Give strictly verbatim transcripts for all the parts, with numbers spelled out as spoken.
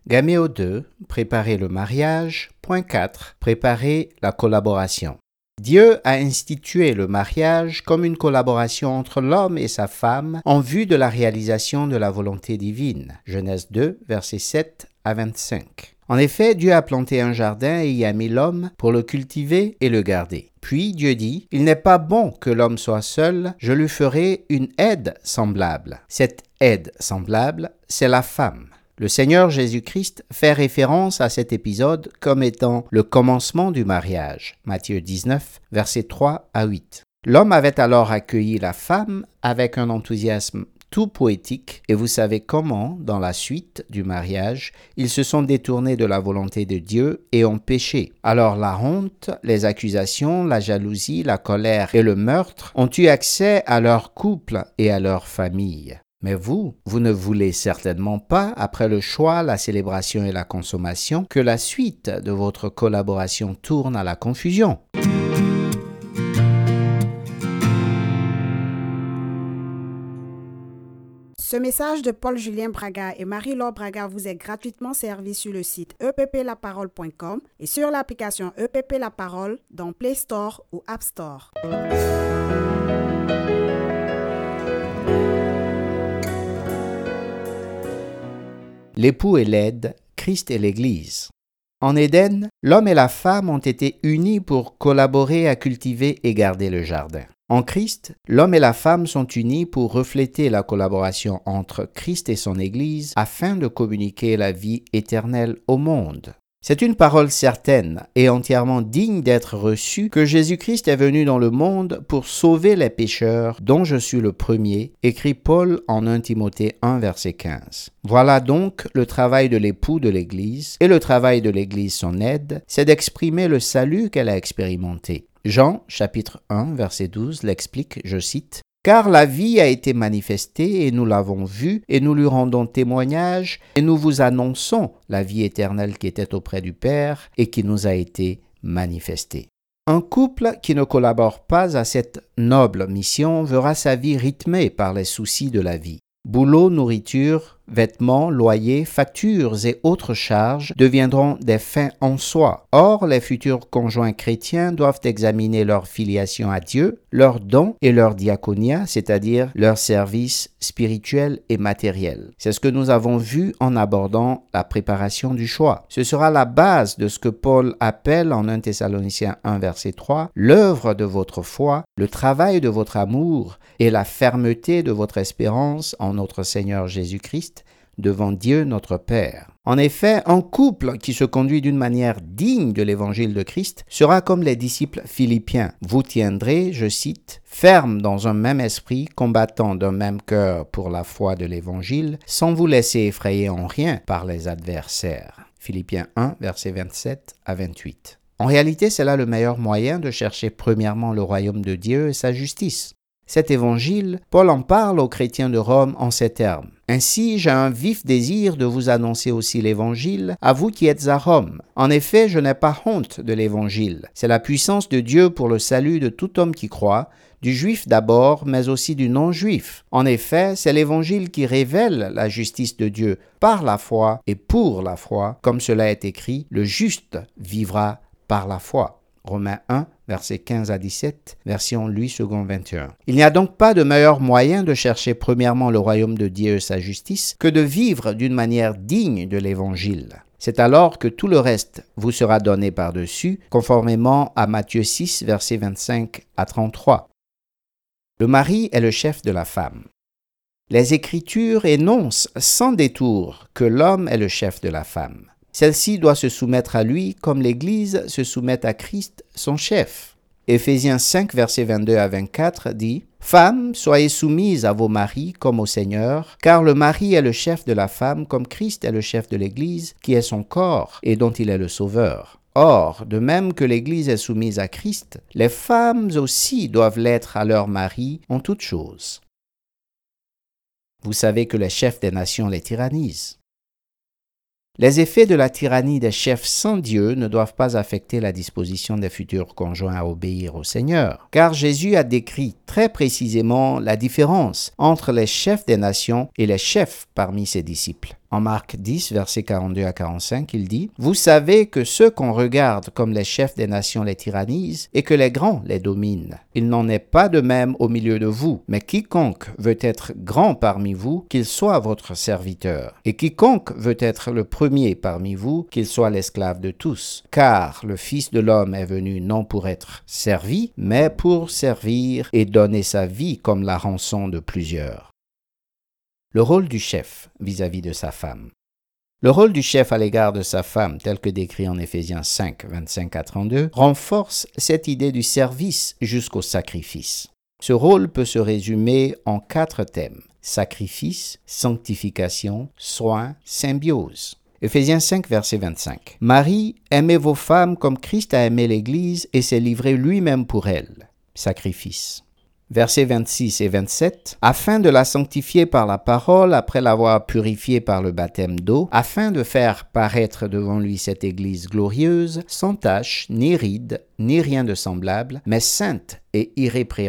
Gaméo deux, préparer le mariage. Point quatre, préparer la collaboration. Dieu a institué le mariage comme une collaboration entre l'homme et sa femme en vue de la réalisation de la volonté divine. Genèse deux, versets sept à vingt-cinq. En effet, Dieu a planté un jardin et y a mis l'homme pour le cultiver et le garder. Puis Dieu dit, « Il n'est pas bon que l'homme soit seul, je lui ferai une aide semblable. » Cette aide semblable, c'est la femme. Le Seigneur Jésus-Christ fait référence à cet épisode comme étant le commencement du mariage. Matthieu dix-neuf, versets trois à huit. L'homme avait alors accueilli la femme avec un enthousiasme tout poétique, et vous savez comment, dans la suite du mariage, ils se sont détournés de la volonté de Dieu et ont péché. Alors la honte, les accusations, la jalousie, la colère et le meurtre ont eu accès à leur couple et à leur famille. Mais vous, vous ne voulez certainement pas, après le choix, la célébration et la consommation, que la suite de votre collaboration tourne à la confusion. Ce message de Paul-Julien Braga et Marie-Laure Braga vous est gratuitement servi sur le site e p p la parole point com et sur l'application E P P La Parole dans Play Store ou App Store. L'époux et l'aide, Christ et l'Église. En Éden, l'homme et la femme ont été unis pour collaborer à cultiver et garder le jardin. En Christ, l'homme et la femme sont unis pour refléter la collaboration entre Christ et son Église afin de communiquer la vie éternelle au monde. C'est une parole certaine et entièrement digne d'être reçue que Jésus-Christ est venu dans le monde pour sauver les pécheurs, dont je suis le premier, écrit Paul en premier Timothée un, verset quinze. Voilà donc le travail de l'époux de l'Église, et le travail de l'Église, son aide, c'est d'exprimer le salut qu'elle a expérimenté. Jean, chapitre un, verset douze, l'explique, je cite, « Car la vie a été manifestée et nous l'avons vue et nous lui rendons témoignage et nous vous annonçons la vie éternelle qui était auprès du Père et qui nous a été manifestée. » Un couple qui ne collabore pas à cette noble mission verra sa vie rythmée par les soucis de la vie. Boulot, nourriture, vêtements, loyers, factures et autres charges deviendront des fins en soi. Or, les futurs conjoints chrétiens doivent examiner leur filiation à Dieu, leurs dons et leur diaconia, c'est-à-dire leur service spirituel et matériel. C'est ce que nous avons vu en abordant la préparation du choix. Ce sera la base de ce que Paul appelle en premier Thessaloniciens un, verset trois, l'œuvre de votre foi, le travail de votre amour et la fermeté de votre espérance en notre Seigneur Jésus-Christ devant Dieu notre Père. En effet, un couple qui se conduit d'une manière digne de l'évangile de Christ sera comme les disciples philippiens. Vous tiendrez, je cite, « ferme dans un même esprit, combattant d'un même cœur pour la foi de l'évangile, sans vous laisser effrayer en rien par les adversaires. » Philippiens un, versets vingt-sept à vingt-huit. En réalité, c'est là le meilleur moyen de chercher premièrement le royaume de Dieu et sa justice. Cet évangile, Paul en parle aux chrétiens de Rome en ces termes. « Ainsi, j'ai un vif désir de vous annoncer aussi l'évangile, à vous qui êtes à Rome. En effet, je n'ai pas honte de l'évangile. C'est la puissance de Dieu pour le salut de tout homme qui croit, du juif d'abord, mais aussi du non-juif. En effet, c'est l'évangile qui révèle la justice de Dieu par la foi et pour la foi, comme cela est écrit, le juste vivra par la foi. » Romains un, versets quinze à dix-sept, version Louis second vingt et un. Il n'y a donc pas de meilleur moyen de chercher premièrement le royaume de Dieu et sa justice que de vivre d'une manière digne de l'Évangile. C'est alors que tout le reste vous sera donné par-dessus, conformément à Matthieu six, versets vingt-cinq à trente-trois. Le mari est le chef de la femme. Les Écritures énoncent sans détour que l'homme est le chef de la femme. Celle-ci doit se soumettre à lui comme l'Église se soumet à Christ, son chef. Éphésiens cinq, versets vingt-deux à vingt-quatre dit « Femmes, soyez soumises à vos maris comme au Seigneur, car le mari est le chef de la femme comme Christ est le chef de l'Église, qui est son corps et dont il est le sauveur. Or, de même que l'Église est soumise à Christ, les femmes aussi doivent l'être à leur mari en toutes choses. Vous savez que les chefs des nations les tyrannisent. Les effets de la tyrannie des chefs sans Dieu ne doivent pas affecter la disposition des futurs conjoints à obéir au Seigneur, car Jésus a décrit très précisément la différence entre les chefs des nations et les chefs parmi ses disciples. En Marc dix, versets quarante-deux à quarante-cinq, il dit « Vous savez que ceux qu'on regarde comme les chefs des nations les tyrannisent et que les grands les dominent. Il n'en est pas de même au milieu de vous, mais quiconque veut être grand parmi vous, qu'il soit votre serviteur. Et quiconque veut être le premier parmi vous, qu'il soit l'esclave de tous. Car le Fils de l'homme est venu non pour être servi, mais pour servir et donner sa vie comme la rançon de plusieurs. » Le rôle du chef vis-à-vis de sa femme. Le rôle du chef à l'égard de sa femme, tel que décrit en Éphésiens cinq, vingt-cinq à trente-deux, renforce cette idée du service jusqu'au sacrifice. Ce rôle peut se résumer en quatre thèmes: sacrifice, sanctification, soin, symbiose. Éphésiens cinq, verset vingt-cinq. « Marie, aimez vos femmes comme Christ a aimé l'Église et s'est livré lui-même pour elle. » Sacrifice. Versets vingt-six et vingt-sept, « Afin de la sanctifier par la parole, après l'avoir purifiée par le baptême d'eau, afin de faire paraître devant lui cette Église glorieuse, sans tache, ni ride, ni rien de semblable, mais sainte et irrépréhensible. »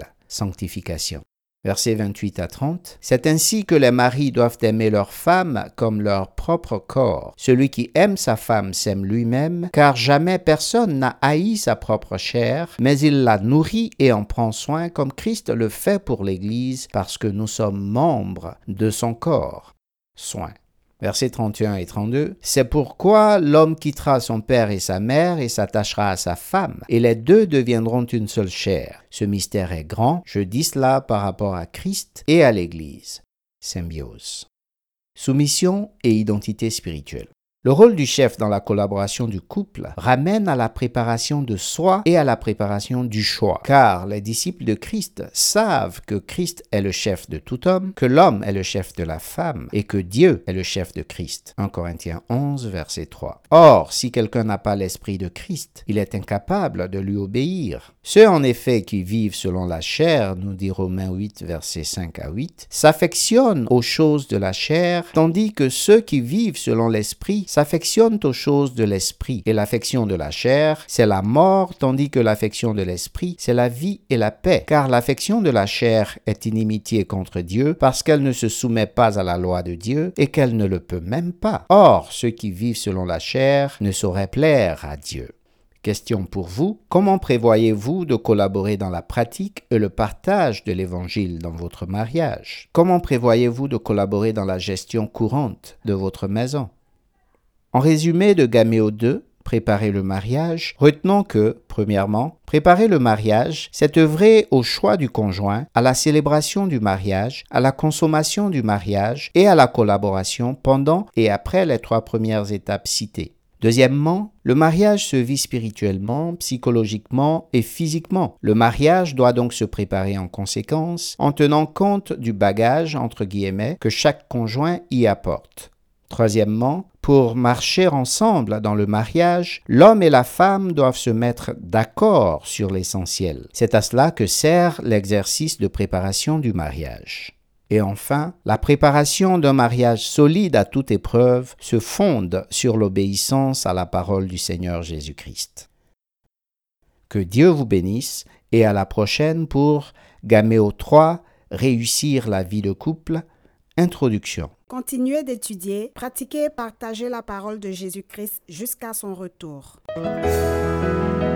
Sanctification. Versets vingt-huit à trente, « C'est ainsi que les maris doivent aimer leur femme comme leur propre corps. Celui qui aime sa femme s'aime lui-même, car jamais personne n'a haï sa propre chair, mais il la nourrit et en prend soin comme Christ le fait pour l'Église, parce que nous sommes membres de son corps. » Soin. Versets trente et un et trente-deux, « C'est pourquoi l'homme quittera son père et sa mère et s'attachera à sa femme, et les deux deviendront une seule chair. Ce mystère est grand, je dis cela par rapport à Christ et à l'Église. » Symbiose. Soumission et identité spirituelle. Le rôle du chef dans la collaboration du couple ramène à la préparation de soi et à la préparation du choix, car les disciples de Christ savent que Christ est le chef de tout homme, que l'homme est le chef de la femme et que Dieu est le chef de Christ. un Corinthiens onze, verset trois. Or, si quelqu'un n'a pas l'esprit de Christ, il est incapable de lui obéir. Ceux en effet qui vivent selon la chair, nous dit Romains huit, versets cinq à huit, s'affectionnent aux choses de la chair, tandis que ceux qui vivent selon l'esprit s'affectionnent aux choses de l'esprit. Et l'affection de la chair, c'est la mort, tandis que l'affection de l'esprit, c'est la vie et la paix. Car l'affection de la chair est inimitié contre Dieu, parce qu'elle ne se soumet pas à la loi de Dieu et qu'elle ne le peut même pas. Or, ceux qui vivent selon la chair ne sauraient plaire à Dieu. Question pour vous, comment prévoyez-vous de collaborer dans la pratique et le partage de l'Évangile dans votre mariage? Comment prévoyez-vous de collaborer dans la gestion courante de votre maison? En résumé de Gaméo deux, préparer le mariage, retenons que, premièrement, préparer le mariage, c'est œuvrer au choix du conjoint, à la célébration du mariage, à la consommation du mariage et à la collaboration pendant et après les trois premières étapes citées. Deuxièmement, le mariage se vit spirituellement, psychologiquement et physiquement. Le mariage doit donc se préparer en conséquence, en tenant compte du bagage, entre guillemets, que chaque conjoint y apporte. Troisièmement, pour marcher ensemble dans le mariage, l'homme et la femme doivent se mettre d'accord sur l'essentiel. C'est à cela que sert l'exercice de préparation du mariage. Et enfin, la préparation d'un mariage solide à toute épreuve se fonde sur l'obéissance à la parole du Seigneur Jésus-Christ. Que Dieu vous bénisse et à la prochaine pour Gaméo trois, réussir la vie de couple, introduction. Continuez d'étudier, pratiquer et partager la parole de Jésus-Christ jusqu'à son retour.